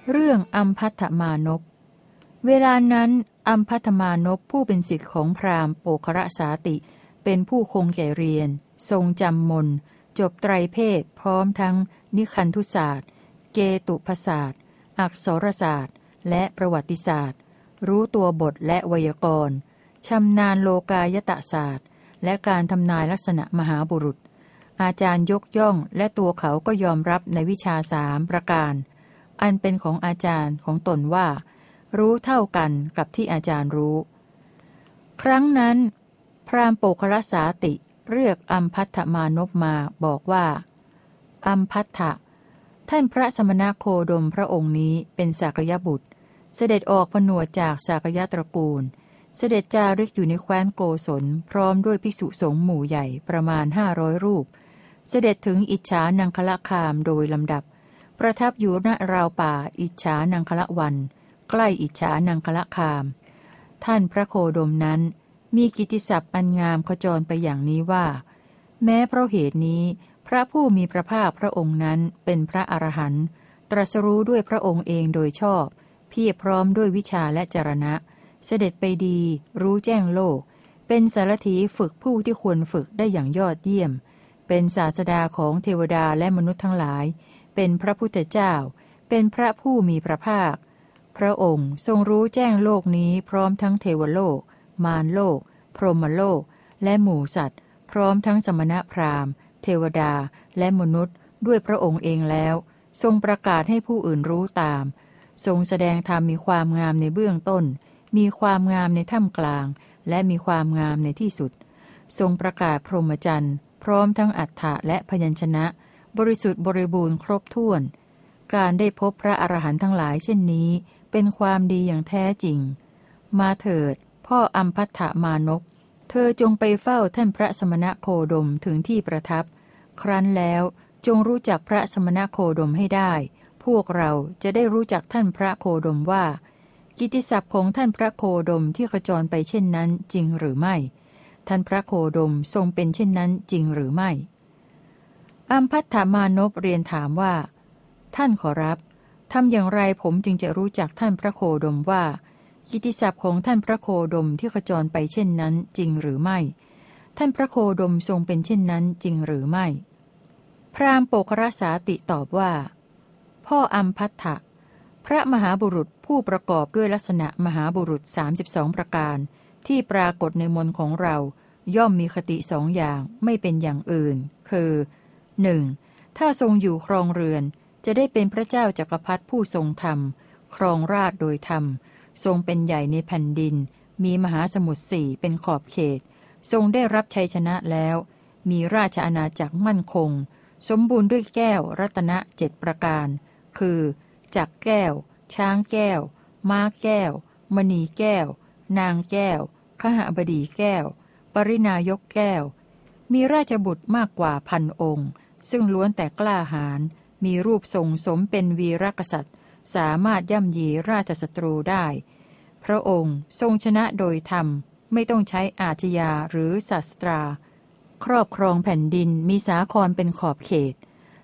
เรื่องอัมพัทธมานพเวลานั้นอัมพัทธมานพผู้เป็นศิษย์ของพราหมณ์โปครสาติเป็นผู้คงแก่เรียนทรงจำมนจบไตรเพศพร้อมทั้งนิคันธุศาสตร์เกตุพศาสตร์อักษรศาสตร์และประวัติศาสตร์รู้ตัวบทและไวยากรณ์ชำนาญโลกายตศาสตร์และการทำนายลักษณะมหาบุรุษอาจารย์ยกย่องและตัวเขาก็ยอมรับในวิชา3 ประการอันเป็นของอาจารย์ของตนว่ารู้เท่ากันกับที่อาจารย์รู้ครั้งนั้นพราหมณ์โปครสาติเรียกอัมพัทธมานพมาบอกว่าอัมพัทธะท่านพระสมณโคดมพระองค์นี้เป็นสากยบุตรเสด็จออกผนวดจากสากยตระกูลเสด็จจาริกอยู่ในแคว้นโกศลพร้อมด้วยภิกษุสงฆ์หมู่ใหญ่ประมาณ500 รูปเสด็จถึงอิจฉานังคละคามโดยลำดับประทับอยู่ณราวป่าอิจฉานังคละวันใกล้อิจฉานังคละคามท่านพระโคดมนั้นมีกิตติศัพท์อันงามขจรไปอย่างนี้ว่าแม้เพราะเหตุนี้พระผู้มีพระภาคพระองค์นั้นเป็นพระอรหันต์ตรัสรู้ด้วยพระองค์เองโดยชอบเพียรพร้อมด้วยวิชาและจรณะเสด็จไปดีรู้แจ้งโลกเป็นสารถีฝึกผู้ที่ควรฝึกได้อย่างยอดเยี่ยมเป็นศาสดาของเทวดาและมนุษย์ทั้งหลายเป็นพระพุทธเจ้าเป็นพระผู้มีพระภาคพระองค์ทรงรู้แจ้งโลกนี้พร้อมทั้งเทวโลกมารโลกพรหมโลกและหมู่สัตว์พร้อมทั้งสมณพราหมณ์เทวดาและมนุษย์ด้วยพระองค์เองแล้วทรงประกาศให้ผู้อื่นรู้ตามทรงแสดงธรรมมีความงามในเบื้องต้นมีความงามในท่ามกลางและมีความงามในที่สุดทรงประกาศพรหมจรรย์พร้อมทั้งอัฏฐะและพยัญชนะบริสุทธิ์บริบูรณ์ครบถ้วนการได้พบพระอรหันต์ทั้งหลายเช่นนี้เป็นความดีอย่างแท้จริงมาเถิดพ่ออัมพัทธมานพเธอจงไปเฝ้าท่านพระสมณโคดมถึงที่ประทับครั้นแล้วจงรู้จักพระสมณโคดมให้ได้พวกเราจะได้รู้จักท่านพระโคดมว่ากิตติศัพท์ของท่านพระโคดมที่ขจรไปเช่นนั้นจริงหรือไม่ท่านพระโคดมทรงเป็นเช่นนั้นจริงหรือไม่อัมพัทธมานพเรียนถามว่าท่านขอรับทำอย่างไรผมจึงจะรู้จักท่านพระโคดมว่ากิตติศัพท์ของท่านพระโคดมที่ขจรไปเช่นนั้นจริงหรือไม่ท่านพระโคดมทรงเป็นเช่นนั้นจริงหรือไม่พราหมณ์โปครสาติตอบว่าพ่ออัมพัทธะพระมหาบุรุษผู้ประกอบด้วยลักษณะมหาบุรุษ32 ประการที่ปรากฏในมนต์ของเราย่อมมีคติ2 อย่างไม่เป็นอย่างอื่นคือ 1. ถ้าทรงอยู่ครองเรือนจะได้เป็นพระเจ้าจักรพรรดิผู้ทรงธรรมครองราชย์โดยธรรมทรงเป็นใหญ่ในแผ่นดินมีมหาสมุทร4เป็นขอบเขตทรงได้รับชัยชนะแล้วมีราชอาณาจักรมั่นคงสมบูรณ์ด้วยแก้วรัตนะ7 ประการคือจักรแก้วช้างแก้วม้าแก้วมณีแก้วนางแก้วขหบดีแก้วปรินายกแก้วมีราชบุตรมากกว่า1,000 องค์ซึ่งล้วนแต่กล้าหาญมีรูปทรงสมเป็นวีรกษัตริย์สามารถย่ำยีราชศัตรูได้พระองค์ทรงชนะโดยธรรมไม่ต้องใช้อาชญาหรือศาสตราครอบครองแผ่นดินมีสาครเป็นขอบเขต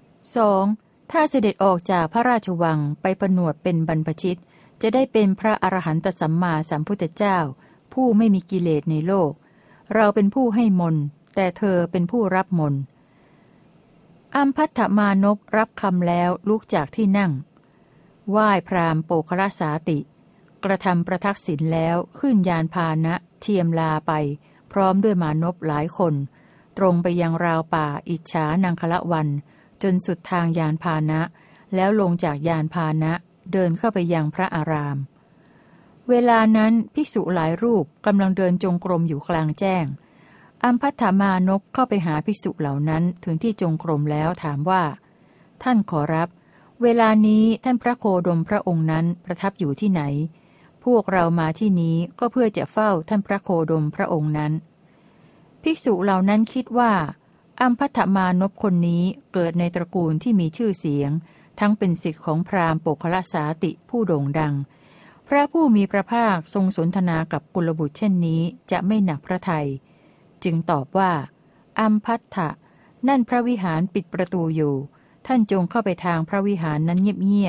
2. ถ้าเสด็จออกจากพระราชวังไปผนวดเป็นบรรพชิตจะได้เป็นพระอรหันตสัมมาสัมพุทธเจ้าผู้ไม่มีกิเลสในโลกเราเป็นผู้ให้มนต์แต่เธอเป็นผู้รับมนต์อัมพัทธมานพรับคำแล้วลุกจากที่นั่งไหว้พราหมณ์โปครสาติกระทำประทักษิณแล้วขึ้นยานพาหนะเทียมลาไปพร้อมด้วยมานพหลายคนตรงไปยังราวป่าอิจฉานังคละวันจนสุดทางยานพาหนะแล้วลงจากยานพาหนะเดินเข้าไปยังพระอารามเวลานั้นภิกษุหลายรูปกำลังเดินจงกรมอยู่กลางแจ้งอัมพัทธมานพเข้าไปหาภิกษุเหล่านั้นถึงที่จงกรมแล้วถามว่าท่านขอรับเวลานี้ท่านพระโคดมพระองค์นั้นประทับอยู่ที่ไหนพวกเรามาที่นี้ก็เพื่อจะเฝ้าท่านพระโคดมพระองค์นั้นภิกษุเหล่านั้นคิดว่าอัมพัทธมานพคนนี้เกิดในตระกูลที่มีชื่อเสียงทั้งเป็นศิษย์ของพราหมณ์โปครสาติผู้โด่งดังพระผู้มีพระภาคทรงสนทนากับกุลบุตรเช่นนี้จะไม่หนักพระทัยจึงตอบว่าอัมพัทธะนั่นพระวิหารปิดประตูอยู่ท่านจงเข้าไปทางพระวิหารนั้นเงียบ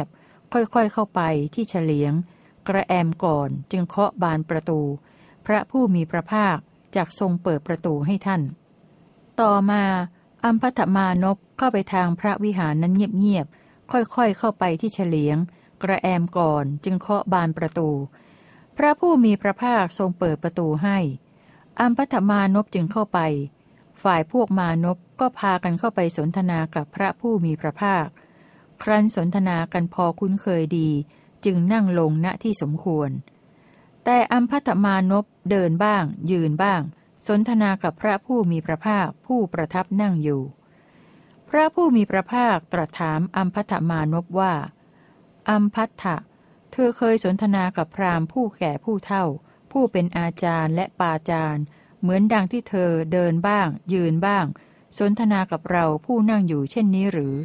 ค่อยๆเข้าไปที่เฉลียงกระแอมก่อนจึงเคาะบานประตูพระผู้มีพระภาคจักทรงเปิดประตูให้ท่านต่อมาอัมพัทมานพเข้าไปทางพระวิหารนั้นเงียบๆค่อยๆเข้าไปที่เฉลียงกระแอมก่อนจึงเคาะบานประตูพระผู้มีพระภาคทรงเปิดประตูให้อัมพัทมานพจึงเข้าไปฝ่ายพวกมานพก็พากันเข้าไปสนทนากับพระผู้มีพระภาคครั้นสนทนากันพอคุ้นเคยดีจึงนั่งลงณที่สมควรแต่อัมพัทมานพเดินบ้างยืนบ้างสนทนากับพระผู้มีพระภาคผู้ประทับนั่งอยู่พระผู้มีพระภาคตรัสถามอัมพัทมานพว่าอัมพัทธะเธอเคยสนทนากับพราหมณ์ผู้แก่ผู้เฒ่าผู้เป็นอาจารย์และปาจารย์เหมือนดังที่เธอเดินบ้างยืนบ้างสนทนากับเราผู้นั่งอยู่เช่นนี้หรือ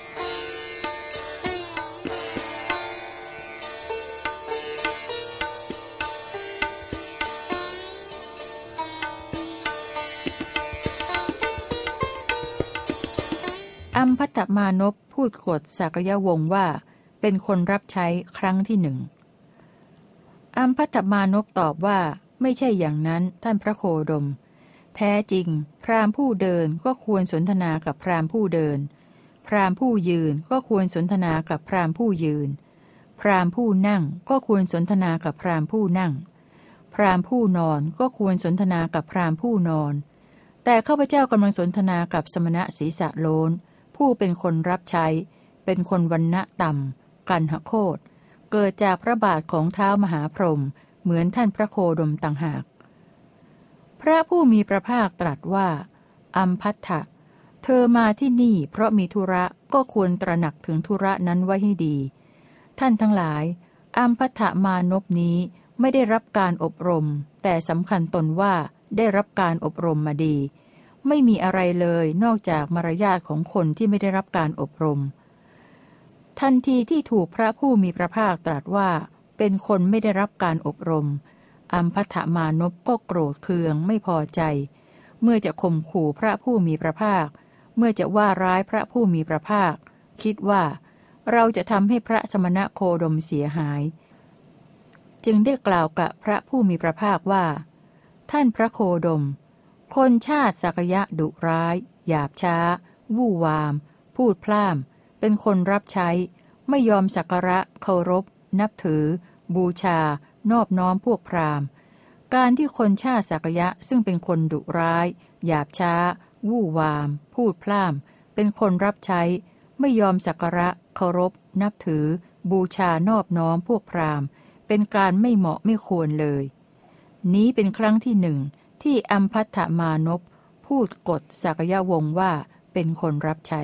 อัมพัทมานพพูดกฎสากยวงศ์ว่าเป็นคนรับใช้ครั้งที่หนึ่งอัมพัทมานพตอบว่าไม่ใช่อย่างนั้นท่านพระโคดมแท้จริงพราหมณ์ผู้เดินก็ควรสนทนากับพราหมณ์ผู้เดินพราหมณ์ผู้ยืนก็ควรสนทนากับพราหมณ์ผู้ยืนพราหมณ์ผู้นั่งก็ควรสนทนากับพราหมณ์ผู้นั่งพราหมณ์ผู้นอนก็ควรสนทนากับพราหมณ์ผู้นอนแต่ข้าพเจ้ากำลังสนทนากับสมณะศีรษะโล้นผู้เป็นคนรับใช้เป็นคนวรรณะต่ำกันหโคตเกิดจากพระบาทของท้าวมหาพรหมเหมือนท่านพระโคดมต่างหากพระผู้มีพระภาคตรัสว่าอัมพัทธะเธอมาที่นี่เพราะมีธุระก็ควรตระหนักถึงธุระนั้นไว้ให้ดีท่านทั้งหลายอัมพัทธมานพนี้ไม่ได้รับการอบรมแต่สำคัญตนว่าได้รับการอบรมมาดีไม่มีอะไรเลยนอกจากมารยาทของคนที่ไม่ได้รับการอบรมทันทีที่ถูกพระผู้มีพระภาคตรัสว่าเป็นคนไม่ได้รับการอบรมอัมพัทมานพก็โกรธเคืองไม่พอใจเมื่อจะข่มขู่พระผู้มีพระภาคเมื่อจะว่าร้ายพระผู้มีพระภาคคิดว่าเราจะทำให้พระสมณโคดมเสียหายจึงได้กล่าวกับพระผู้มีพระภาคว่าท่านพระโคดมคนชาติสักยะดุร้ายหยาบช้าวู่วามพูดพล่ามเป็นคนรับใช้ไม่ยอมสักการะเคารพนับถือบูชานอบน้อมพวกพราหมณ์การที่คนชาติสักยะซึ่งเป็นคนดุร้ายหยาบช้าวู่วามพูดพล่ามเป็นคนรับใช้ไม่ยอมสักการะเคารพนับถือบูชานอบน้อมพวกพราหมณ์เป็นการไม่เหมาะไม่ควรเลยนี้เป็นครั้งที่หนึ่งที่อัมพัทธมานพพูดกฎสากยวงศ์ว่าเป็นคนรับใช้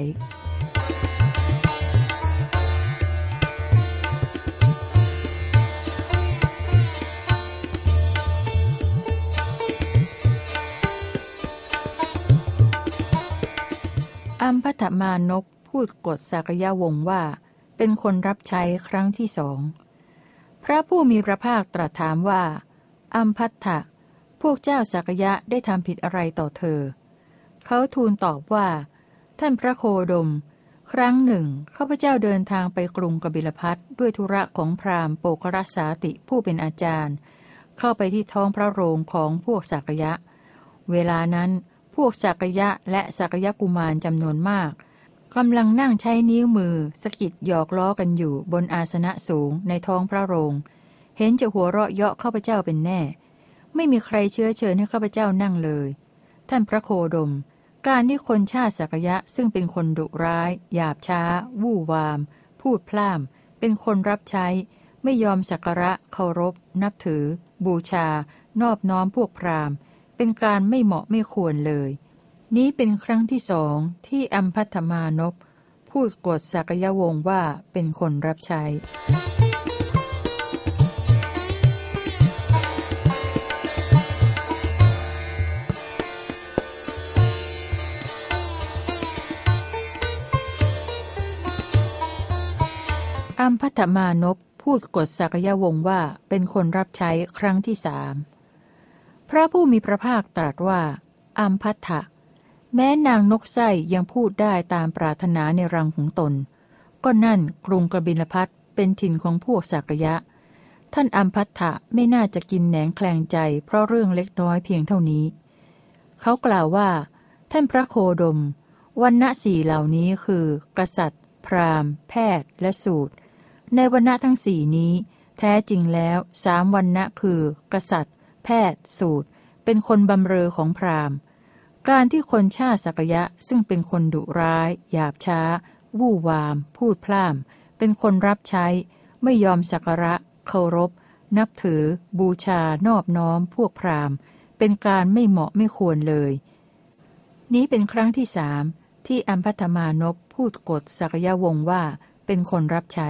อัมพัทธมานพพูดกฎสากยวงศ์ว่าเป็นคนรับใช้ครั้งที่สองพระผู้มีพระภาคตรัสถามว่าอัมพัทธะพวกเจ้าสักยะได้ทำผิดอะไรต่อเธอเขาทูลตอบว่าท่านพระโคดมครั้งหนึ่งข้าพเจ้าเดินทางไปกรุงกบิลพัสด้วยธุระของพราหมณ์โปกรสาติผู้เป็นอาจารย์เข้าไปที่ท้องพระโรงของพวกสักยะเวลานั้นพวกสักยะและสักยะกุมารจำนวนมากกำลังนั่งใช้นิ้วมือสะกิดหยอกล้อกันอยู่บนอาสนะสูงในท้องพระโรงเห็นจะหัวเราะเยาะข้าพเจ้าเป็นแน่ไม่มีใครเชื้อเชิญให้ข้าพเจ้านั่งเลยท่านพระโคดมการที่คนชาติสักยะซึ่งเป็นคนดุร้ายหยาบช้าวู่วามพูดพล่ามเป็นคนรับใช้ไม่ยอมสักการะเคารพนับถือบูชานอบน้อมพวกพราหมณ์เป็นการไม่เหมาะไม่ควรเลยนี้เป็นครั้งที่สองที่อัมพัทธมานพพูดกฎสากยวงศ์ว่าเป็นคนรับใช้อัมพัทธมานพพูดกฎสากยวงศ์ว่าเป็นคนรับใช้ครั้งที่สามพระผู้มีพระภาคตรัสว่าอัมพัทธะแม้นางนกไส้ยังพูดได้ตามปรารถนาในรังของตนก็นั่นกรุงกบิลพัสเป็นถิ่นของพวกสักยะท่านอัมพัทธะไม่น่าจะกินแหนงแคลงใจเพราะเรื่องเล็กน้อยเพียงเท่านี้เขากล่าวว่าท่านพระโคดมวรรณะสี่เหล่านี้คือกษัตริย์พราหมณ์แพทย์และสูตรในวรรณะทั้งสี่นี้แท้จริงแล้วสามวรรณะคือกษัตริย์แพทย์สูตรเป็นคนบำเรอของพราหมณ์การที่คนชาติสักยะซึ่งเป็นคนดุร้ายหยาบช้าวู่วามพูดพล่ามเป็นคนรับใช้ไม่ยอมสักการะเคารพนับถือบูชานอบน้อมพวกพราหมณ์เป็นการไม่เหมาะไม่ควรเลยนี้เป็นครั้งที่สามที่อัมพัทมานพพูดกฎสักยวงศ์ว่าเป็นคนรับใช้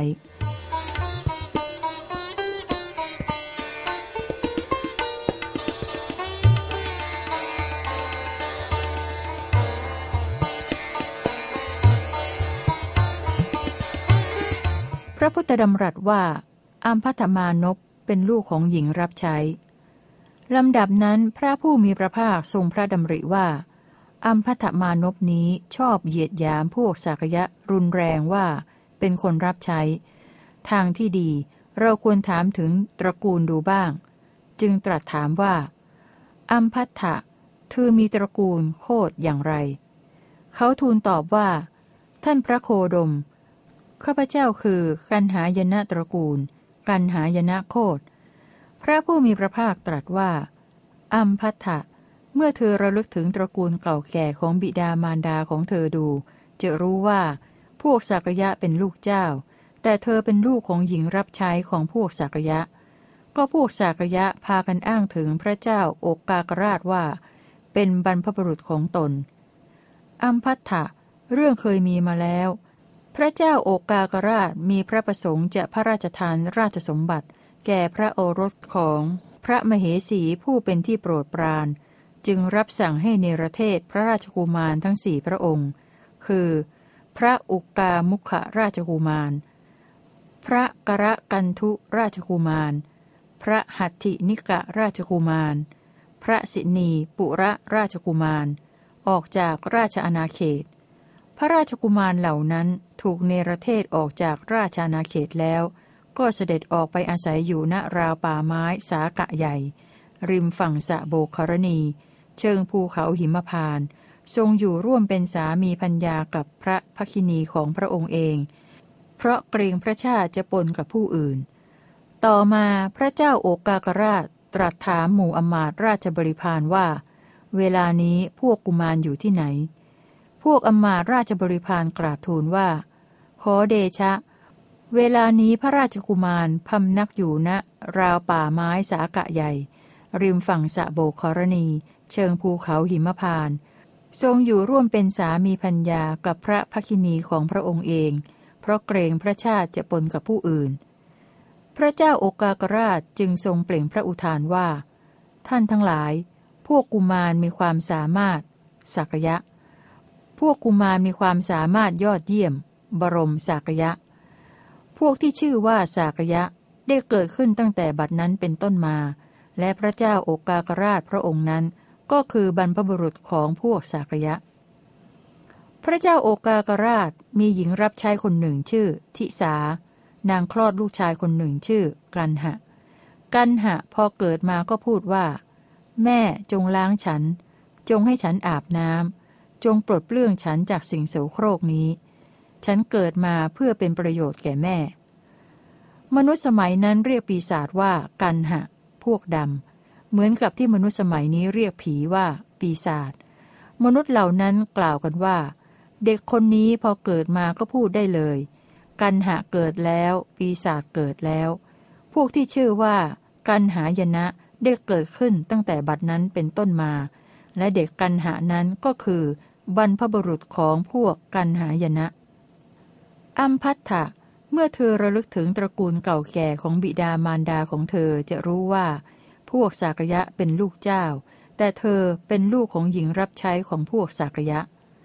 พระพุทธดำรัสว่าอัมพัทมานพเป็นลูกของหญิงรับใช้ลำดับนั้นพระผู้มีพระภาคทรงพระดำริว่าอัมพัทมานพนี้ชอบเหยียดหยามพวกสักยะรุนแรงว่าเป็นคนรับใช้ทางที่ดีเราควรถามถึงตระกูลดูบ้างจึงตรัสถามว่าอัมพัทธะเธอมีตระกูลโคตรอย่างไรเขาทูลตอบว่าท่านพระโคดมข้าพเจ้าคือกันหายนะตระกูลกันหายนะโคตรพระผู้มีพระภาคตรัสว่าอัมพัทธะเมื่อเธอระลึกถึงตระกูลเก่าแก่ของบิดามารดาของเธอดูจะรู้ว่าพวกสักยะเป็นลูกเจ้าแต่เธอเป็นลูกของหญิงรับใช้ของพวกสักยะก็พวกสักยะพากันอ้างถึงพระเจ้าโอกากราชว่าเป็นบรรพบุรุษของตนอัมพัทธะเรื่องเคยมีมาแล้วพระเจ้าโอกากราชมีพระประสงค์จะพระราชทานราชสมบัติแก่พระโอรสของพระมเหสีผู้เป็นที่โปรดปรานจึงรับสั่งให้เนรเทศพระราชกุมารทั้งสี่พระองค์คือพระอุกามุขราชกุมารพระกระกันทุราชกุมารพระหัตถินิกะราชกุมารพระสินีปุระราชกุมารออกจากราชอาณาเขตพระราชกุมารเหล่านั้นถูกเนรเทศออกจากราชอาณาเขตแล้วก็เสด็จออกไปอาศัยอยู่ณราวป่าไม้สากะใหญ่ริมฝั่งสะโบกครณีเชิงภูเขาหิมพานต์ทรงอยู่ร่วมเป็นสามีภรรยากับพระภคินีของพระองค์เองเพราะเกรงพระชาติจะปนกับผู้อื่นต่อมาพระเจ้าโอกากราชตรัสถามหมู่อมาตย์ราชบริพารว่าเวลานี้พวกกุมารอยู่ที่ไหนพวกอมาตย์ราชบริพารกราบทูลว่าขอเดชะเวลานี้พระราชกุมารพำนักอยู่ณราวป่าไม้สากะใหญ่ริมฝั่งสะโบกครณีเชิงภูเขาหิมพานต์ทรงอยู่ร่วมเป็นสามีภรรยากับพระภคินีของพระองค์เองเพราะเกรงพระชาติจะปนกับผู้อื่นพระเจ้าโอกากราชจึงทรงเปล่งพระอุทานว่าท่านทั้งหลายพวกกุมารมีความสามารถสักยะพวกกุมารมีความสามารถยอดเยี่ยมบรมสักยะพวกที่ชื่อว่าสักยะได้เกิดขึ้นตั้งแต่บัดนั้นเป็นต้นมาและพระเจ้าโอกากราชพระองค์นั้นก็คือบรรพบุรุษของพวกสักยะพระเจ้าโอกากราชมีหญิงรับใช้คนหนึ่งชื่อทิสานางคลอดลูกชายคนหนึ่งชื่อกันหะกันหะพอเกิดมาก็พูดว่าแม่จงล้างฉันจงให้ฉันอาบน้ำจงปลดเปลื้องฉันจากสิ่งโสโครกนี้ฉันเกิดมาเพื่อเป็นประโยชน์แก่แม่มนุษย์สมัยนั้นเรียกปีศาจว่ากันหะพวกดำเหมือนกับที่มนุษย์สมัยนี้เรียกผีว่าปีศาจมนุษย์เหล่านั้นกล่าวกันว่าเด็กคนนี้พอเกิดมาก็พูดได้เลยกันหะเกิดแล้วปีศาจเกิดแล้วพวกที่ชื่อว่ากันหายนะได้เกิดขึ้นตั้งแต่บัดนั้นเป็นต้นมาและเด็กกันหะนั้นก็คือบรรพบุรุษของพวกกันหายนะอัมพัทธะเมื่อเธอระลึกถึงตระกูลเก่าแก่ของบิดามารดาของเธอจะรู้ว่าพวกสักยะเป็นลูกเจ้าแต่เธอเป็นลูกของหญิงรับใช้ของพวกสักยะ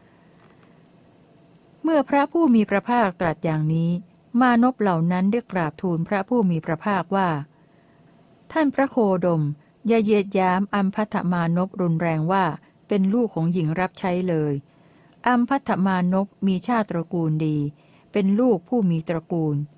เมื่อพระผู้มีพระภาคตรัสอย่างนี้มานพเหล่านั้นได้กราบทูลพระผู้มีพระภาคว่าท่านพระโคดมอย่าเหยียดหยามอัมพัทธมานพรุนแรงว่าเป็นลูกของหญิงรับใช้เลยอัมพัทธมานพมีชาติตระกูลดีเป็นลูกผู้มีตระกูล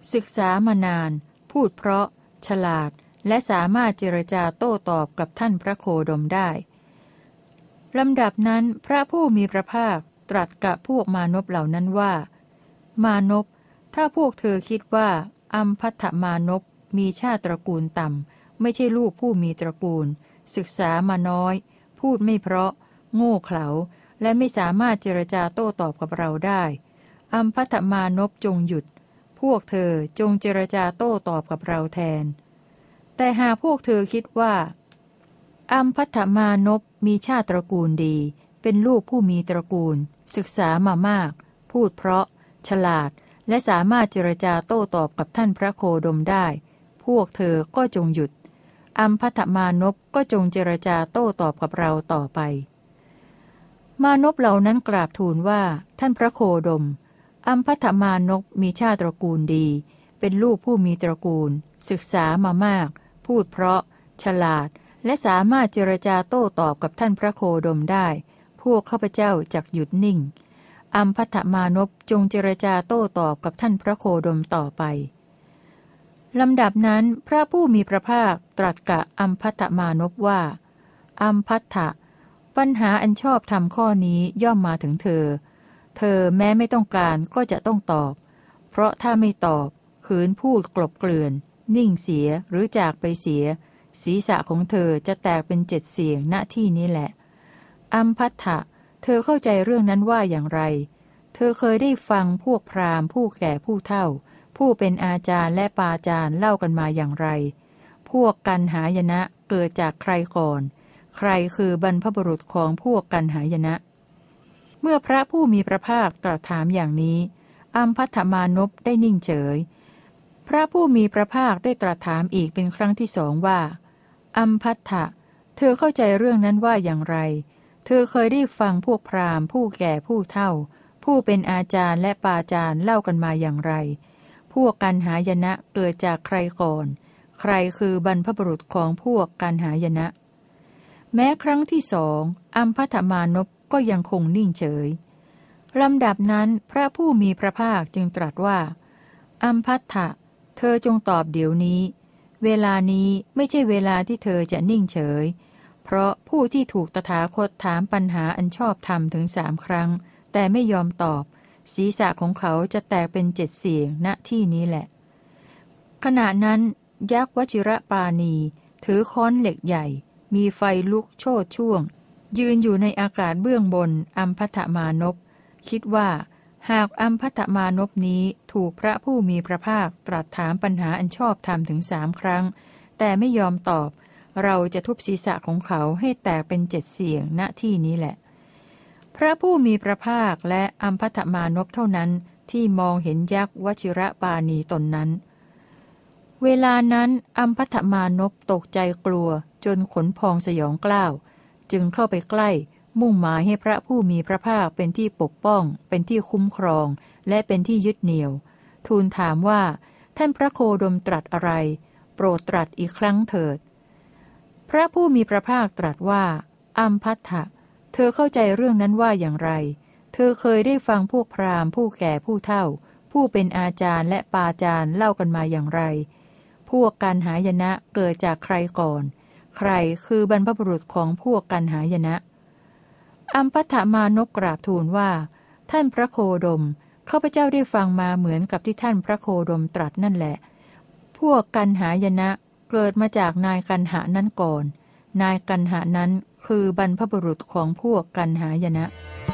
ศึกษามานานพูดเพราะฉลาดและสามารถเจรจาโต้ตอบกับท่านพระโคดมได้ลำดับนั้นพระผู้มีพระภาคตรัสกับพวกมานพเหล่านั้นว่ามานพถ้าพวกเธอคิดว่าอัมพัทธมานพมีชาติตระกูลต่ำไม่ใช่ลูกผู้มีตระกูลศึกษามาน้อยพูดไม่เพราะโง่เขลาและไม่สามารถเจรจาโต้ตอบกับเราได้อัมพัทธมานพจงหยุดพวกเธอจงเจรจาโต้ตอบกับเราแทนแต่หากพวกเธอคิดว่าอัมพัทธมานพมีชาติตระกูลดีเป็นลูกผู้มีตระกูลศึกษามามากพูดเพราะฉลาดและสามารถเจรจาโต้ตอบกับท่านพระโคดมได้พวกเธอก็จงหยุดอัมพัทธมานพก็จงเจรจาโต้ตอบกับเราต่อไปมานพเหล่านั้นกราบทูลว่าท่านพระโคดมอัมพัทธมานพมีชาติตระกูลดีเป็นลูกผู้มีตระกูลศึกษามามากพูดเพราะฉลาดและสามารถเจรจาโต้ตอบกับท่านพระโคดมได้พวกข้าพเจ้าจักหยุดนิ่งอัมพัทธมานพจงเจรจาโต้ตอบกับท่านพระโคดมต่อไปลำดับนั้นพระผู้มีพระภาคตรัสกับอัมพัทธมานพว่าอัมพัทธะปัญหาอันชอบธรรมข้อนี้ย่อมมาถึงเธอแม้ไม่ต้องการก็จะต้องตอบเพราะถ้าไม่ตอบขืนพูดกลบเกลื่อนนิ่งเสียหรือจากไปเสียศีรษะของเธอจะแตกเป็น7เสียงณที่นี้แหละอัมพัทธะเธอเข้าใจเรื่องนั้นว่าอย่างไรเธอเคยได้ฟังพวกพราหมณ์ผู้แก่ผู้เฒ่าผู้เป็นอาจารย์และปาจารย์เล่ากันมาอย่างไรพวกกันหายนะเกิดจากใครก่อนใครคือบรรพบุรุษของพวกกันหายนะเมื่อพระผู้มีพระภาคตรัสถามอย่างนี้อัมพัทธมานพได้นิ่งเฉยพระผู้มีพระภาคได้ตรัสถามอีกเป็นครั้งที่สองว่าอัมพัทธะเธอเข้าใจเรื่องนั้นว่าอย่างไรเธอเคยได้ฟังพวกพราหมณ์ผู้แก่ผู้เฒ่าผู้เป็นอาจารย์และปาจารย์เล่ากันมาอย่างไรพวกกันหายนะเกิดจากใครก่อนใครคือบรรพบุรุษของพวกกันหายนะแม้ครั้งที่สองอัมพัทธมานพก็ยังคงนิ่งเฉยลำดับนั้นพระผู้มีพระภาคจึงตรัสว่าอัมพัทธะเธอจงตอบเดี๋ยวนี้เวลานี้ไม่ใช่เวลาที่เธอจะนิ่งเฉยเพราะผู้ที่ถูกตถาคตถามปัญหาอันชอบธรรมถึง3 ครั้งแต่ไม่ยอมตอบศีรษะของเขาจะแตกเป็น7เสียงณที่นี้แหละขณะนั้นยักษ์วชิระปาณีถือค้อนเหล็กใหญ่มีไฟลุกโชติช่วงยืนอยู่ในอากาศเบื้องบนอัมพัทธมานพคิดว่าหากอัมพัทธมานพนี้ถูกพระผู้มีพระภาคตรัสถามปัญหาอันชอบธรรมถึง3 ครั้งแต่ไม่ยอมตอบเราจะทุบศีรษะของเขาให้แตกเป็น7เสียงณที่นี้แหละพระผู้มีพระภาคและอัมพัทธมานพเท่านั้นที่มองเห็นยักษ์วชิระปาณีตนนั้นเวลานั้นอัมพัทธมานพตกใจกลัวจนขนพองสยองกล้าวจึงเข้าไปใกล้มุ่งหมายให้พระผู้มีพระภาคเป็นที่ปกป้องเป็นที่คุ้มครองและเป็นที่ยึดเหนี่ยวทูลถามว่าท่านพระโคดมตรัสอะไรโปรดตรัสอีกครั้งเถิดพระผู้มีพระภาคตรัสว่าอัมพัทธะเธอเข้าใจเรื่องนั้นว่าอย่างไรเธอเคยได้ฟังพวกพราหมณ์ผู้แก่ผู้เฒ่าผู้เป็นอาจารย์และปาจารย์เล่ากันมาอย่างไรพวกกันหายนะเกิดจากใครก่อนใครคือบรรพบุรุษของพวกกันหายนะอัมพัทธมานพกราบทูลว่าท่านพระโคดมข้าพเจ้าได้ฟังมาเหมือนกับที่ท่านพระโคดมตรัสนั่นแหละพวกกันหายนะเกิดมาจากนายกันหานั้นก่อนนายกันหานั้นคือบรรพบุรุษของพวกกันหายนะ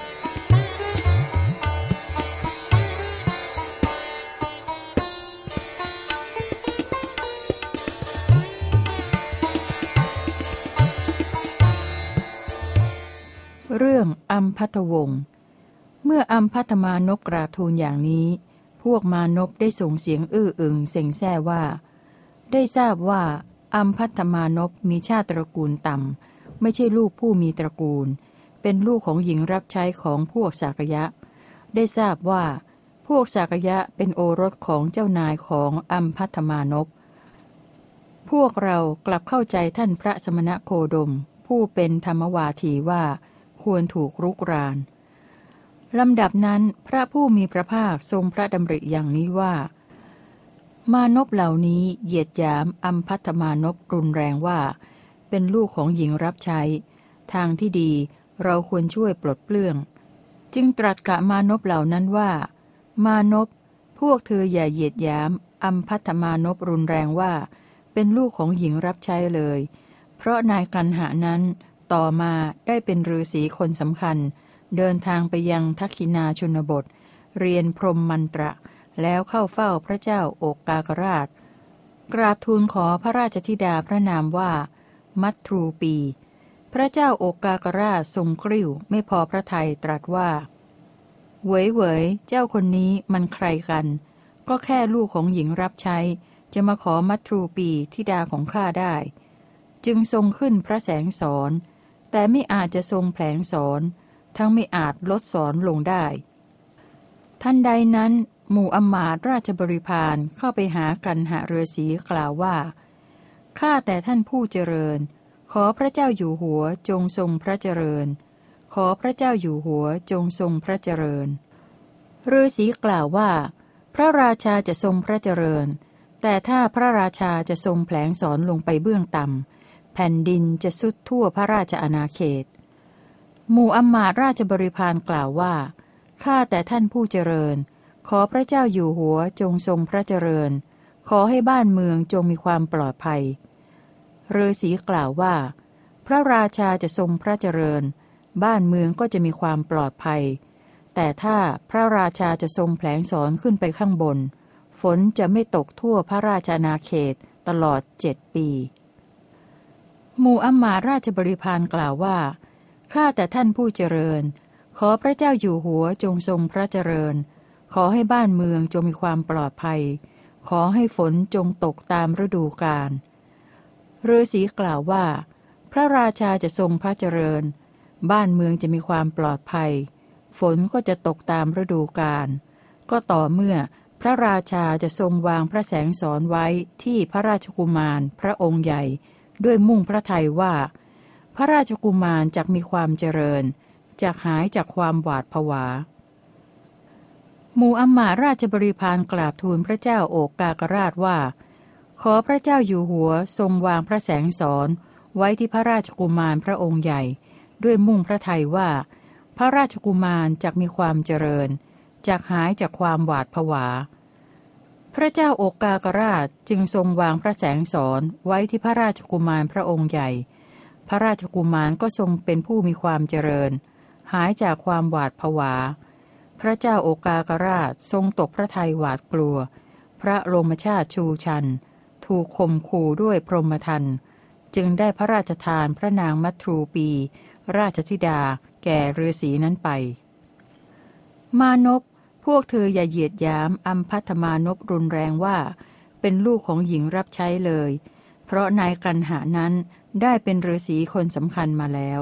เรื่องอัมพัทวงศ์เมื่ออัมพัทมานพกราบทูลอย่างนี้พวกมานพได้ส่งเสียงอื้ออึงเซ็งแซ่ว่าได้ทราบว่าอัมพัทมานพมีชาติตระกูลต่ำไม่ใช่ลูกผู้มีตระกูลเป็นลูกของหญิงรับใช้ของพวกสากยะได้ทราบว่าพวกสากยะเป็นโอรสของเจ้านายของอัมพัทมานพพวกเรากลับเข้าใจท่านพระสมณโคดมผู้เป็นธรรมวาทีว่าควรถูกรุกรานลำดับนั้นพระผู้มีพระภาคทรงพระดำริอย่างนี้ว่ามานพเหล่านี้เหยียดหยามอัมพัทมานพรุนแรงว่าเป็นลูกของหญิงรับใช้ทางที่ดีเราควรช่วยปลดเปลื้องจึงตรัสกับมานพเหล่านั้นว่ามานพพวกเธออย่าเหยียดหยามอัมพัทมานพรุนแรงว่าเป็นลูกของหญิงรับใช้เลยเพราะนายกันหะนั้นต่อมาได้เป็นฤาษีคนสำคัญเดินทางไปยังทักขิณาชนบทเรียนพรหมมันตระแล้วเข้าเฝ้าพระเจ้าโอกกากราชกราบทูลขอพระราชธิดาพระนามว่ามัททรูปีพระเจ้าโอกกากราชทรงกริ้วไม่พอพระทัยตรัสว่าเหวยเหวยเจ้าคนนี้มันใครกันก็แค่ลูกของหญิงรับใช้จะมาขอมัททรูปีธิดาของข้าได้จึงทรงขึ้นพระแสงสอนแต่ไม่อาจจะทรงแผลงสอนทั้งไม่อาจลดสอนลงได้ทันใดนั้นหมู่อมาตย์ราชบริพารเข้าไปหากันหฤาษีกล่าวว่าข้าแต่ท่านผู้เจริญขอพระเจ้าอยู่หัวจงทรงพระเจริญขอพระเจ้าอยู่หัวจงทรงพระเจริญฤาษีกล่าวว่าพระราชาจะทรงพระเจริญแต่ถ้าพระราชาจะทรงแผลงสอนลงไปเบื้องต่ำแผ่นดินจะทรุดทั่วพระราชอาณาเขตหมู่อมาตย์ราชบริพารกล่าวว่าข้าแต่ท่านผู้เจริญขอพระเจ้าอยู่หัวจงทรงพระเจริญขอให้บ้านเมืองจงมีความปลอดภัยฤาษีกล่าวว่าพระราชาจะทรงพระเจริญบ้านเมืองก็จะมีความปลอดภัยแต่ถ้าพระราชาจะทรงแผลงสอนขึ้นไปข้างบนฝนจะไม่ตกทั่วพระราชอาณาเขตตลอด7 ปีหมู่อมาตย์ราชบริพารกล่าวว่าข้าแต่ท่านผู้เจริญขอพระเจ้าอยู่หัวจงทรงพระเจริญขอให้บ้านเมืองจงมีความปลอดภัยขอให้ฝนจงตกตามฤดูกาลฤาษีกล่าวว่าพระราชาจะทรงพระเจริญบ้านเมืองจะมีความปลอดภัยฝนก็จะตกตามฤดูกาลก็ต่อเมื่อพระราชาจะทรงวางพระแสงสอนไว้ที่พระราชกุมารพระองค์ใหญ่ด้วยมุ่งพระทัยว่าพระราชกุมารจักมีความเจริญจักหายจากความหวาดผวาหมู่อมาตย์ราชบริพารกราบทูลพระเจ้าโอกกากราชว่าขอพระเจ้าอยู่หัวทรงวางพระแสงสอนไว้ที่พระราชกุมารพระองค์ใหญ่ด้วยมุ่งพระทัยว่าพระราชกุมารจักมีความเจริญจักหายจากความหวาดผวาพระเจ้าโอกกากราชจึงทรงวางพระแสงสอนไว้ที่พระราชกุมารพระองค์ใหญ่พระราชกุมารก็ทรงเป็นผู้มีความเจริญหายจากความหวาดผวาพระเจ้าโอกากราชทรงตกพระทัยหวาดกลัวพระโลมชาติชูชันถูกข่มขู่ด้วยพรหมทัณฑ์จึงได้พระราชทานพระนางมัททรูปีราชธิดาแก่ฤาษีนั้นไปมานพพวกเธออย่าเหยียดหยามอัมพัทมานพรุนแรงว่าเป็นลูกของหญิงรับใช้เลยเพราะนายกันหานั้นได้เป็นฤาษีคนสำคัญมาแล้ว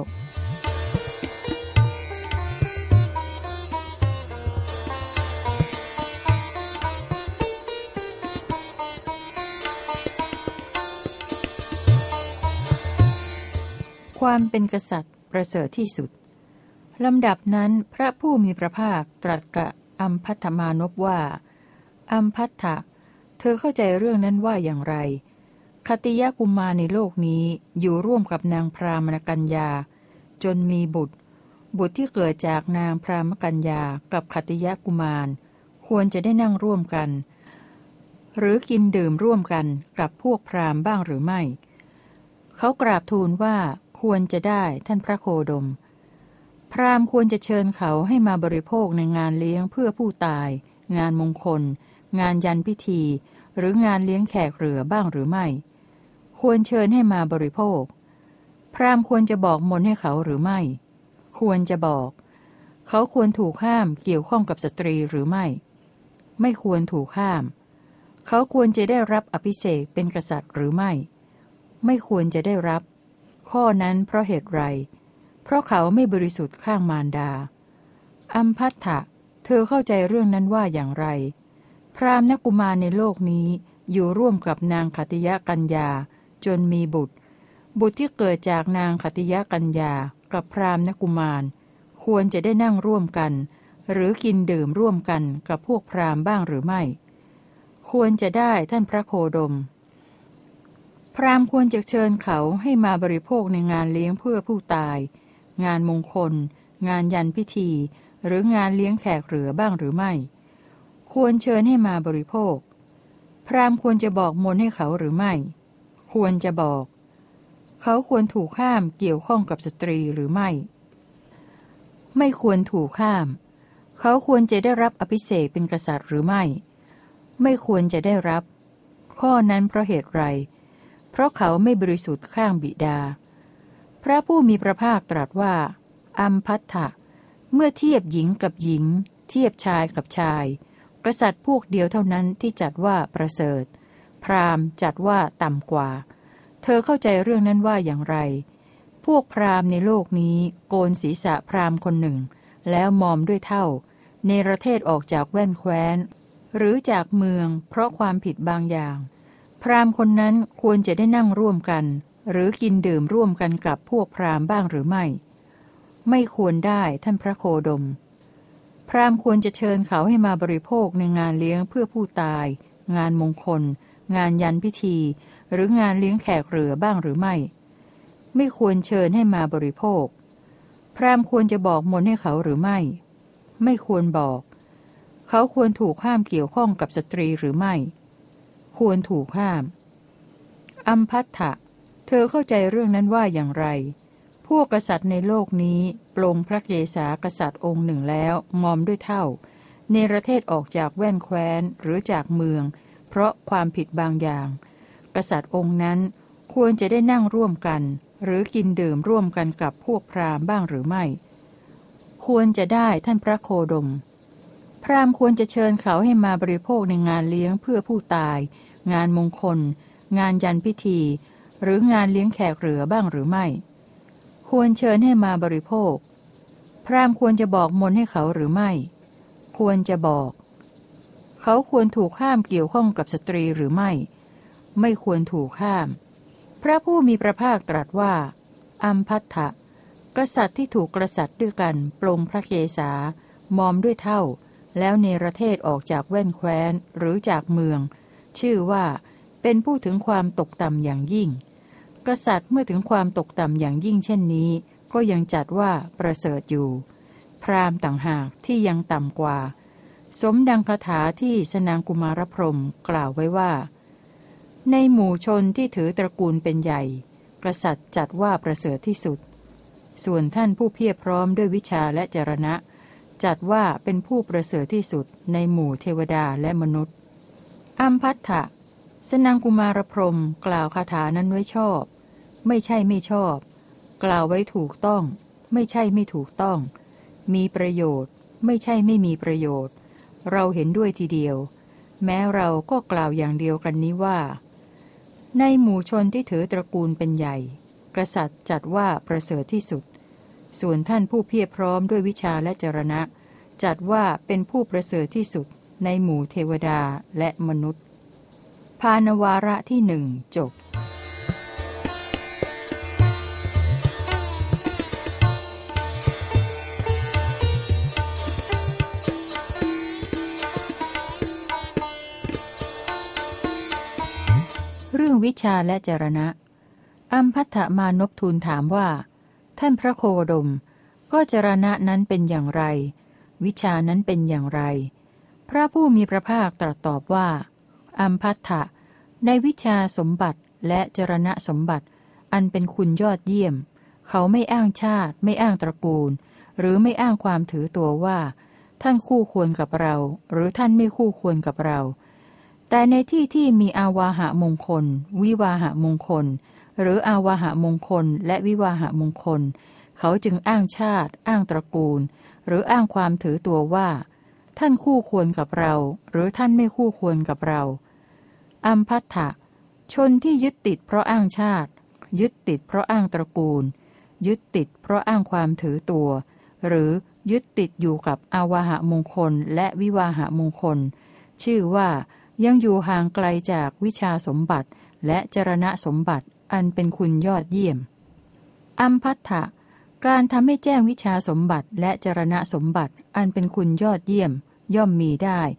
ความเป็นกษัตริย์ประเสริฐที่สุดลำดับนั้นพระผู้มีพระภาคตรัสกับอัมพัทมานพว่าอัมพัทธะเธอเข้าใจเรื่องนั้นว่าอย่างไรคติยกุมารในโลกนี้อยู่ร่วมกับนางพรามณกัญญาจนมีบุตรที่เกิดจากนางพรามกัญญากับคติยกุมารควรจะได้นั่งร่วมกันหรือกินดื่มร่วมกันกับพวกพราหมณ์บ้างหรือไม่เขากราบทูลว่าควรจะได้ท่านพระโคดมพราหมณ์ควรจะเชิญเขาให้มาบริโภคในงานเลี้ยงเพื่อผู้ตายงานมงคลงานยันพิธีหรืองานเลี้ยงแขกเรือบ้างหรือไม่ควรเชิญให้มาบริโภคพราหมณ์ควรจะบอกมนต์ให้เขาหรือไม่ควรจะบอกเขาควรถูกห้ามเกี่ยวข้องกับสตรีหรือไม่ไม่ควรถูกห้ามเขาควรจะได้รับอภิเษกเป็นกษัตริย์หรือไม่ไม่ควรจะได้รับข้อนั้นเพราะเหตุไรเพราะเขาไม่บริสุทธิ์ข้างมารดาอัมพัทธะเธอเข้าใจเรื่องนั้นว่าอย่างไรพราหมณ์กุมารในโลกนี้อยู่ร่วมกับนางคติยกัญญาจนมีบุตรที่เกิดจากนางคติยกัญญากับพราหมณ์กุมารควรจะได้นั่งร่วมกันหรือกินดื่มร่วมกันกับพวกพราหมณ์บ้างหรือไม่ควรจะได้ท่านพระโคดมพราหมณ์ควรจะเชิญเขาให้มาบริโภคในงานเลี้ยงเพื่อผู้ตายงานมงคลงานยันพิธีหรืองานเลี้ยงแขกเหลือบ้างหรือไม่ควรเชิญให้มาบริโภคพราหมณ์ควรจะบอกมนต์ให้เขาหรือไม่ควรจะบอกเขาควรถูกห้ามเกี่ยวข้องกับสตรีหรือไม่ไม่ควรถูกห้ามเขาควรจะได้รับอภิเษกเป็นกษัตริย์หรือไม่ไม่ควรจะได้รับข้อนั้นเพราะเหตุไรเพราะเขาไม่บริสุทธิ์ข้างบิดาพระผู้มีพระภาคตรัสว่าอัมพัทธะเมื่อเทียบหญิงกับหญิงเทียบชายกับชายกษัตริย์พวกเดียวเท่านั้นที่จัดว่าประเสริฐพราหมณ์จัดว่าต่ำกว่าเธอเข้าใจเรื่องนั้นว่าอย่างไรพวกพราหมณ์ในโลกนี้โกนศีรษะพราหมณ์คนหนึ่งแล้วมอมด้วยเท่าเนรเทศออกจากแว่นแคว้นหรือจากเมืองเพราะความผิดบางอย่างพราหมณ์คนนั้นควรจะได้นั่งร่วมกันหรือกินดื่มร่วมกันกับพวกพราหมณ์บ้างหรือไม่ไม่ควรได้ท่านพระโคดมพราหมณ์ควรจะเชิญเขาให้มาบริโภคในงานเลี้ยงเพื่อผู้ตายงานมงคลงานยันพิธีหรืองานเลี้ยงแขกเหลือบ้างหรือไม่ไม่ควรเชิญให้มาบริโภคพราหมณ์ควรจะบอกมนต์ให้เขาหรือไม่ไม่ควรบอกเขาควรถูกห้ามเกี่ยวข้องกับสตรีหรือไม่ควรถูกห้ามอัมพัทธะเธอเข้าใจเรื่องนั้นว่าอย่างไรพวกกษัตริย์ในโลกนี้ปลงพระเกศากษัตริย์องค์หนึ่งแล้วมอมด้วยเท่าเนรเทศออกจากแว่นแคว้นหรือจากเมืองเพราะความผิดบางอย่างกษัตริย์องค์นั้นควรจะได้นั่งร่วมกันหรือกินดื่มร่วมกันกับพวกพราหมณ์บ้างหรือไม่ควรจะได้ท่านพระโคดมพราหมณ์ควรจะเชิญเขาให้มาบริโภคในงานเลี้ยงเพื่อผู้ตายงานมงคลงานยันพิธีหรืองานเลี้ยงแขกเหลือบ้างหรือไม่ควรเชิญให้มาบริโภคพราหมณ์ควรจะบอกมนต์ให้เขาหรือไม่ควรจะบอกเขาควรถูกห้ามเกี่ยวข้องกับสตรีหรือไม่ไม่ควรถูกห้ามพระผู้มีพระภาคตรัสว่าอัมพัทธะกษัตริย์ที่ถูกกษัตริย์ด้วยกันปลงพระเกศามอมด้วยเท่าแล้วเนรเทศออกจากแว่นแคว้นหรือจากเมืองชื่อว่าเป็นผู้ถึงความตกต่ำอย่างยิ่งกษัตริย์เมื่อถึงความตกต่ำอย่างยิ่งเช่นนี้ก็ยังจัดว่าประเสริฐอยู่พราหมณ์ต่างหากที่ยังต่ำกว่าสมดังคาถาที่สนางกุมารพรหมกล่าวไว้ว่าในหมู่ชนที่ถือตระกูลเป็นใหญ่กษัตริย์จัดว่าประเสริฐที่สุดส่วนท่านผู้เพียรพร้อมด้วยวิชาและจรณะจัดว่าเป็นผู้ประเสริฐที่สุดในหมู่เทวดาและมนุษย์อัมพัทธะสนางกุมารพรหมกล่าวคาถานั้นไว้ชอบไม่ใช่ไม่ชอบกล่าวไว้ถูกต้องไม่ใช่ไม่ถูกต้องมีประโยชน์ไม่ใช่ไม่มีประโยชน์เราเห็นด้วยทีเดียวแม้เราก็กล่าวอย่างเดียวกันนี้ว่าในหมู่ชนที่ถือตระกูลเป็นใหญ่กษัตริย์จัดว่าประเสริฐที่สุดส่วนท่านผู้เพียรพร้อมด้วยวิชาและจรณะจัดว่าเป็นผู้ประเสริฐที่สุดในหมู่เทวดาและมนุษย์ภานวาระที่หนึ่งจบเรื่องวิชาและจรณะอัมพัทธมานพทูลถามว่าท่านพระโคดมก็จรณะนั้นเป็นอย่างไรวิชานั้นเป็นอย่างไรพระผู้มีพระภาคตรัสตอบว่าอัมพัทธะในวิชาสมบัติและจรณะสมบัติอันเป็นคุณยอดเยี่ยมเขาไม่อ้างชาติไม่อ้างตระกูลหรือไม่อ้างความถือตัวว่าท่านคู่ควรกับเราหรือท่านไม่คู่ควรกับเราแต่ในที่ที่มีอาวาหะมงคลวิวาหะมงคลหรืออาวาหะมงคลและวิวาหะมงคลเขาจึงอ้างชาติอ้างตระกูลหรืออ้างความถือตัวว่าท่านคู่ควรกับเราหรือท่านไม่คู่ควรกับเราอัมพัทธะชนที่ยึดติดเพราะอ้างชาติยึดติดเพราะอ้างตระกูลยึดติดเพราะอ้างความถือตัวหรือยึดติดอยู่กับอาวาหะมงคลและวิวาหะมงคลชื่อว่ายังอยู่ห่างไกลจากวิชาสมบัติและจรณะสมบัติอันเป็นคุณยอดเยี่ยมอัมพัทธะการทำให้แจ้งวิชาสมบัติและจรณะสมบัติอันเป็นคุณยอดเยี่ยมย่อมมีได้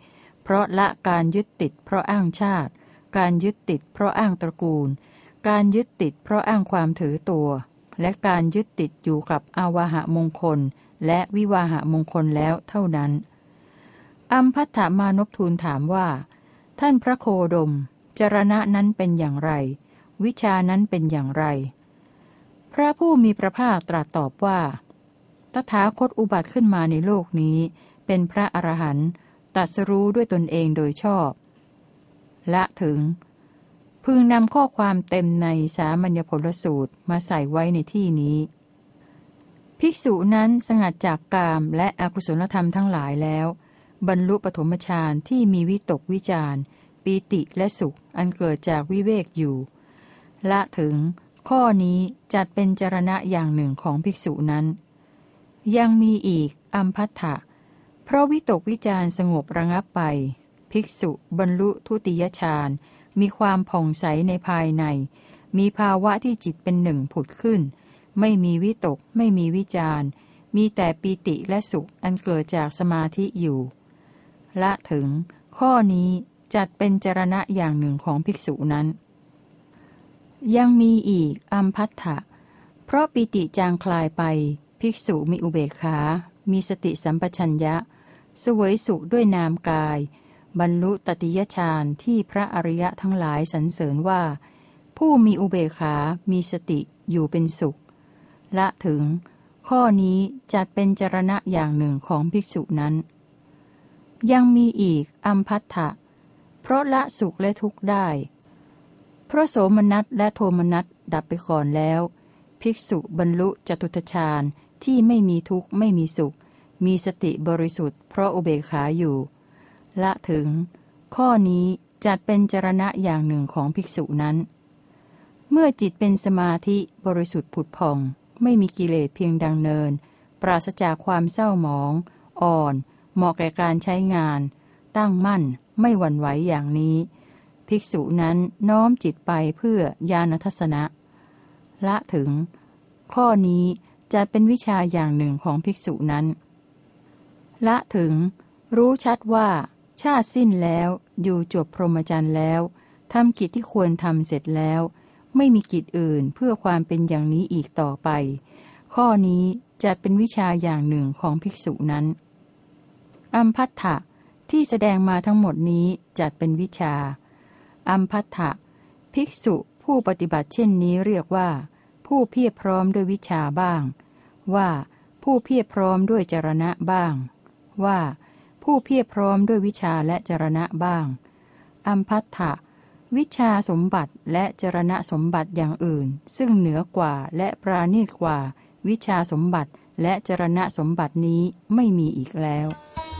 เพราะละการยึดติดเพราะอ้างชาติการยึดติดเพราะอ้างตระกูลการยึดติดเพราะอ้างความถือตัวและการยึดติดอยู่กับอาวาหะมงคลและวิวาหะมงคลแล้วเท่านั้นอัมพัทธมานพทูลถามว่าท่านพระโคดมจรณะนั้นเป็นอย่างไรวิชานั้นเป็นอย่างไรพระผู้มีพระภาคตรัสตอบว่าตถาคตอุบัติขึ้นมาในโลกนี้เป็นพระอรหันต์ตรัสรู้ด้วยตนเองโดยชอบละถึงพึงนำข้อความเต็มในสามัญญผลสูตรมาใส่ไว้ในที่นี้ภิกษุนั้นสงัดจากกามและอกุศลธรรมทั้งหลายแล้วบรรลุปฐมฌานที่มีวิตกวิจารปีติและสุขอันเกิดจากวิเวกอยู่ละถึงข้อนี้จัดเป็นจรณะอย่างหนึ่งของภิกษุนั้นยังมีอีกอัมพัทธะเพราะวิตกวิจารสงบระงับไปภิกษุบรรลุทุติยฌานมีความผ่องใสในภายในมีภาวะที่จิตเป็นหนึ่งผุดขึ้นไม่มีวิตกไม่มีวิจารมีแต่ปีติและสุขอันเกิดจากสมาธิอยู่ละถึงข้อนี้จัดเป็นจรณะอย่างหนึ่งของภิกษุนั้นยังมีอีกอัมพัทธะเพราะปีติจางคลายไปภิกษุมีอุเบกขามีสติสัมปชัญญะเสวยสุขด้วยนามกายบรรลุตติยฌานที่พระอริยะทั้งหลายสรรเสริญว่าผู้มีอุเบกขามีสติอยู่เป็นสุขละถึงข้อนี้จัดเป็นจรณะอย่างหนึ่งของภิกษุนั้นยังมีอีกอัมพัทธะเพราะละสุขและทุกข์ได้เพราะโสมนัสและโทมนัสดับไปก่อนแล้วภิกษุบรรลุจตุตฌานที่ไม่มีทุกข์ไม่มีสุขมีสติบริสุทธิ์เพราะอุเบกขาอยู่ละถึงข้อนี้จัดเป็นจรณะอย่างหนึ่งของภิกษุนั้นเมื่อจิตเป็นสมาธิบริสุทธิ์ผุดผ่องไม่มีกิเลสเพียงดังเนินปราศจากความเศร้าหมองอ่อนเหมาะแก่การใช้งานตั้งมั่นไม่หวั่นไหวอย่างนี้ภิกษุนั้นน้อมจิตไปเพื่อญาณทัสสนะละถึงข้อนี้จะเป็นวิชาอย่างหนึ่งของภิกษุนั้นละถึงรู้ชัดว่าชาติสิ้นแล้วอยู่จบพรหมจรรย์แล้วทำกิจที่ควรทำเสร็จแล้วไม่มีกิจอื่นเพื่อความเป็นอย่างนี้อีกต่อไปข้อนี้จะเป็นวิชาอย่างหนึ่งของภิกษุนั้นอัมพัทธะที่แสดงมาทั้งหมดนี้จัดเป็นวิชาอัมพัทธะภิกษุผู้ปฏิบัติเช่นนี้เรียกว่าผู้เพียรพร้อมด้วยวิชาบ้างว่าผู้เพียรพร้อมด้วยจรณะบ้างว่าผู้เพียรพร้อมด้วยวิชาและจรณะบ้างอัมพัทธะวิชาสมบัติและจรณะสมบัติอย่างอื่นซึ่งเหนือกว่าและปราณีตกว่าวิชาสมบัติและจรณะสมบัตินี้ไม่มีอีกแล้ว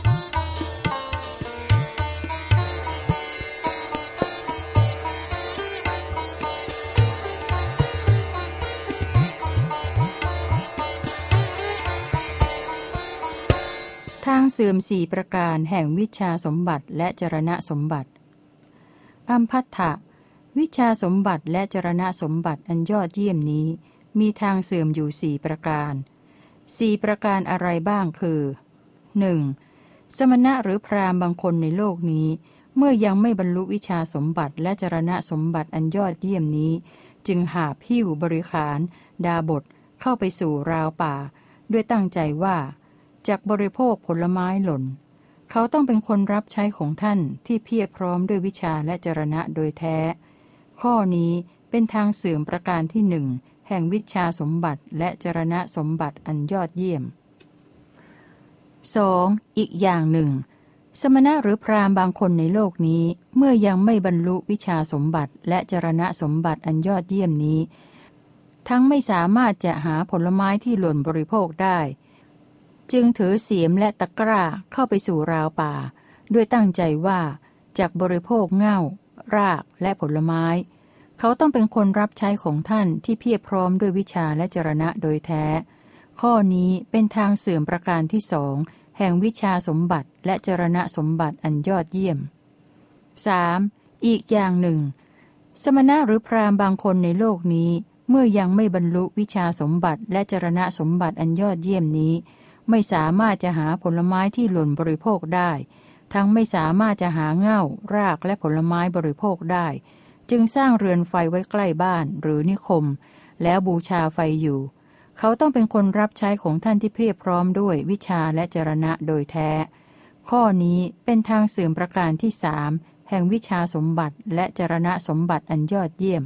ทางเสื่อมสี่ประการแห่งวิชาสมบัติและจรณะสมบัติอัมพัทธะวิชาสมบัติและจรณะสมบัติอันยอดเยี่ยมนี้มีทางเสื่อมอยู่สี่ประการสี่ประการอะไรบ้างคือ 1. สมณะหรือพราหมณ์บางคนในโลกนี้เมื่อยังไม่บรรลุวิชาสมบัติและจรณะสมบัติอันยอดเยี่ยมนี้จึงหาบหิ้วบริขารดาบทเข้าไปสู่ราวป่าด้วยตั้งใจว่าจากบริโภคผลไม้หล่นเขาต้องเป็นคนรับใช้ของท่านที่เพียรพร้อมด้วยวิชาและจรณะโดยแท้ข้อนี้เป็นทางเสื่อมประการที่หนึ่งแห่งวิชาสมบัติและจรณะสมบัติอันยอดเยี่ยม 2. อีกอย่างหนึ่งสมณะหรือพราหมณ์บางคนในโลกนี้เมื่อยังไม่บรรลุวิชาสมบัติและจรณะสมบัติอันยอดเยี่ยมนี้ทั้งไม่สามารถจะหาผลไม้ที่หล่นบริโภคได้จึงถือเสียมและตะกร้าเข้าไปสู่ราวป่าด้วยตั้งใจว่าจากบริโภคเง่ารากและผลไม้เขาต้องเป็นคนรับใช้ของท่านที่เพียรพร้อมด้วยวิชาและจรณะโดยแท้ข้อนี้เป็นทางเสื่อมประการที่สองแห่งวิชาสมบัติและจรณะสมบัติอันยอดเยี่ยม 3. อีกอย่างหนึ่งสมณะหรือพราหมณ์บางคนในโลกนี้เมื่อยังไม่บรรลุวิชาสมบัติและจรณะสมบัติอันยอดเยี่ยมนี้ไม่สามารถจะหาผลไม้ที่หล่นบริโภคได้ทั้งไม่สามารถจะหาเง่ารากและผลไม้บริโภคได้จึงสร้างเรือนไฟไว้ใกล้บ้านหรือนิคมแล้วบูชาไฟอยู่เขาต้องเป็นคนรับใช้ของท่านที่เพียบพร้อมด้วยวิชาและจรณะโดยแท้ข้อนี้เป็นทางเสื่อมประการที่สามแห่งวิชาสมบัติและจรณะสมบัติอันยอดเยี่ยม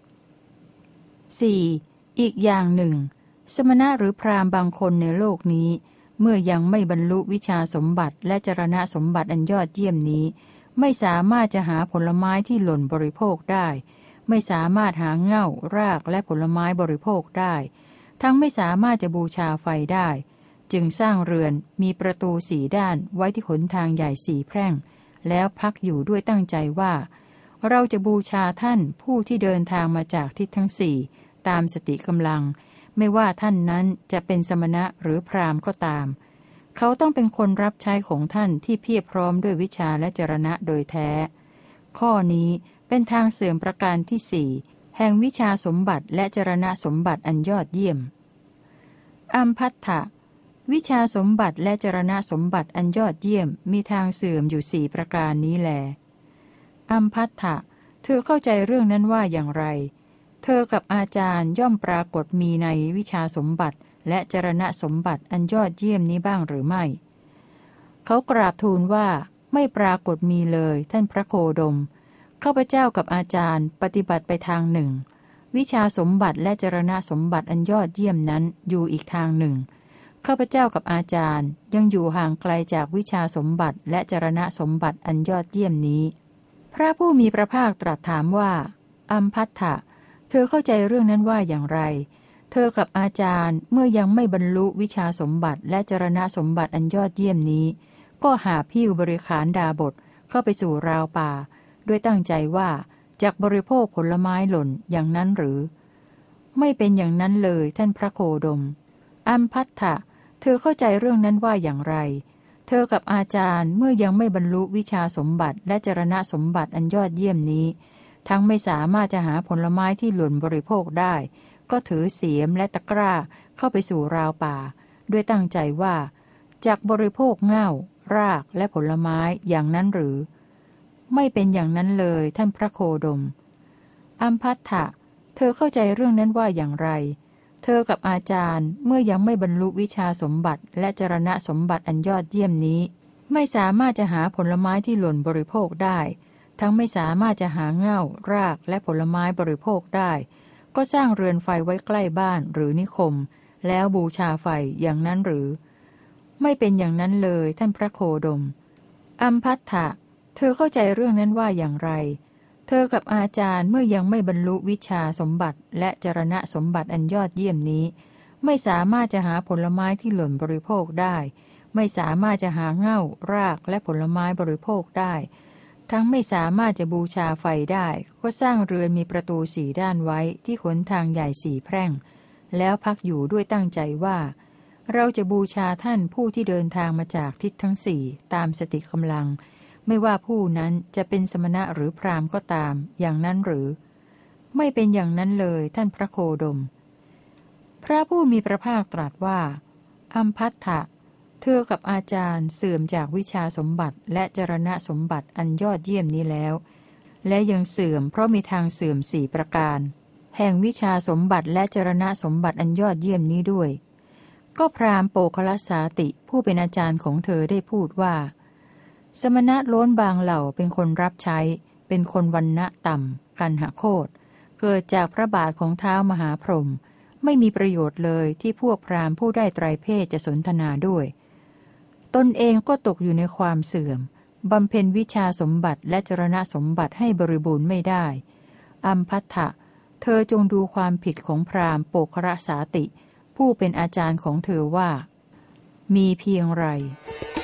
4. อีกอย่างหนึ่งสมณะหรือพราหมณ์บางคนในโลกนี้เมื่อยังไม่บรรลุวิชาสมบัติและจรณะสมบัติอันยอดเยี่ยมนี้ไม่สามารถจะหาผลไม้ที่หล่นบริโภคได้ไม่สามารถหาเง่ารากและผลไม้บริโภคได้ทั้งไม่สามารถจะบูชาไฟได้จึงสร้างเรือนมีประตูสี่ด้านไว้ที่หนทางใหญ่สี่แพร่งแล้วพักอยู่ด้วยตั้งใจว่าเราจะบูชาท่านผู้ที่เดินทางมาจากทิศทั้งสี่ตามสติกำลังไม่ว่าท่านนั้นจะเป็นสมณะหรือพราหมณ์ก็ตามเขาต้องเป็นคนรับใช้ของท่านที่เพียบพร้อมด้วยวิชาและจรณะโดยแท้ข้อนี้เป็นทางเสื่อมประการที่สี่แห่งวิชาสมบัติและจรณะสมบัติอันยอดเยี่ยมอัมพัทธะวิชาสมบัติและจรณะสมบัติอันยอดเยี่ยมมีทางเสื่อมอยู่สี่ประการนี้แลอัมพัทธะเธอเข้าใจเรื่องนั้นว่าอย่างไรเธอกับอาจารย์ย่อมปรากฏมีในวิชาสมบัติและจรณะสมบัติอันยอดเยี่ยมนี้บ้างหรือไม่เขากราบทูลว่าไม่ปรากฏมีเลยท่านพระโคดมข้าพเจ้ากับอาจารย์ปฏิบัติไปทางหนึ่งวิชาสมบัติและจรณะสมบัติอันยอดเยี่ยมนั้นอยู่อีกทางหนึ่งข้าพเจ้ากับอาจารย์ยังอยู่ห่างไกลจากวิชาสมบัติและจรณะสมบัติอันยอดเยี่ยมนี้พระผู้มีพระภาคตรัสถามว่าอัมพัทธะเธอเข้าใจเรื่องนั้นว่าอย่างไรเธอกับอาจารย์เมื่อยังไม่บรรลุวิชาสมบัติและจรณะสมบัติอันยอดเยี่ยมนี้ก็หาหิ้วบริขารดาบทเข้าไปสู่ราวป่าด้วยตั้งใจว่าจักบริโภคผลไม้หล่นอย่างนั้นหรือไม่เป็นอย่างนั้นเลยท่านพระโคดมอัมพัทธะเธอเข้าใจเรื่องนั้นว่าอย่างไรเธอกับอาจารย์เมื่อยังไม่บรรลุวิชาสมบัติและจรณะสมบัติอันยอดเยี่ยมนี้ทั้งไม่สามารถจะหาผลไม้ที่หล่นบริโภคได้ก็ถือเสียมและตะกร้าเข้าไปสู่ราวป่าด้วยตั้งใจว่าจักบริโภคเง่ารากและผลไม้อย่างนั้นหรือไม่เป็นอย่างนั้นเลยท่านพระโคดมอัมพัทธะเธอเข้าใจเรื่องนั้นว่าอย่างไรเธอกับอาจารย์เมื่อยังไม่บรรลุวิชาสมบัติและจรณะสมบัติอันยอดเยี่ยมนี้ไม่สามารถจะหาผลไม้ที่หล่นบริโภคได้ทั้งไม่สามารถจะหาเง่ารากและผลไม้บริโภคได้ก็สร้างเรือนไฟไว้ใกล้บ้านหรือนิคมแล้วบูชาไฟอย่างนั้นหรือไม่เป็นอย่างนั้นเลยท่านพระโคดมอัมพัทธะเธอเข้าใจเรื่องนั้นว่าอย่างไรเธอกับอาจารย์เมื่อยังไม่บรรลุวิชาสมบัติและจรณะสมบัติอันยอดเยี่ยมนี้ไม่สามารถจะหาผลไม้ที่หล่นบริโภคได้ไม่สามารถจะหาเง่ารากและผลไม้บริโภคได้ทั้งไม่สามารถจะบูชาไฟได้ก็สร้างเรือนมีประตูสี่ด้านไว้ที่หนทางใหญ่สี่แพร่งแล้วพักอยู่ด้วยตั้งใจว่าเราจะบูชาท่านผู้ที่เดินทางมาจากทิศทั้งสี่ตามสติกำลังไม่ว่าผู้นั้นจะเป็นสมณะหรือพราหมณ์ก็ตามอย่างนั้นหรือไม่เป็นอย่างนั้นเลยท่านพระโคดมพระผู้มีพระภาคตรัสว่าอัมพัทธะเธอกับอาจารย์เสื่อมจากวิชาสมบัติและจรณะสมบัติอันยอดเยี่ยมนี้แล้วและยังเสื่อมเพราะมีทางเสื่อมสี่ประการแห่งวิชาสมบัติและจรณะสมบัติอันยอดเยี่ยมนี้ด้วยก็พราหมณ์โปคลัสสาติผู้เป็นอาจารย์ของเธอได้พูดว่าสมณะโล้นบางเหล่าเป็นคนรับใช้เป็นคนวรรณะต่ำกันหโคตเกิดจากพระบาทของเท้ามหาพรหมไม่มีประโยชน์เลยที่พวกพราหมณ์ผู้ได้ไตรเพศจะสนทนาด้วยตนเองก็ตกอยู่ในความเสื่อมบำเพ็ญวิชาสมบัติและจรณะสมบัติให้บริบูรณ์ไม่ได้อัมพัทธะเธอจงดูความผิดของพราหมณ์โปครสาติผู้เป็นอาจารย์ของเธอว่ามีเพียงไร